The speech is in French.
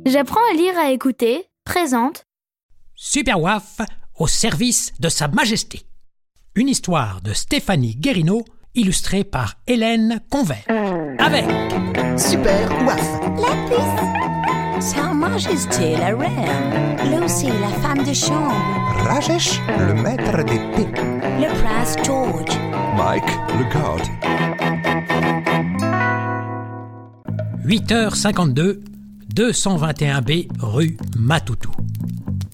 J'apprends à lire à écouter présente Super Waf au service de Sa Majesté. Une histoire de Stéphanie Guérino, illustrée par Hélène Convert. Avec Super Waf, La puce, Sa Majesté la Reine, Lucy la femme de chambre, Rajesh, le maître d'épée, le prince George, Mike, le garde. 8h52, 221B rue Matoutou.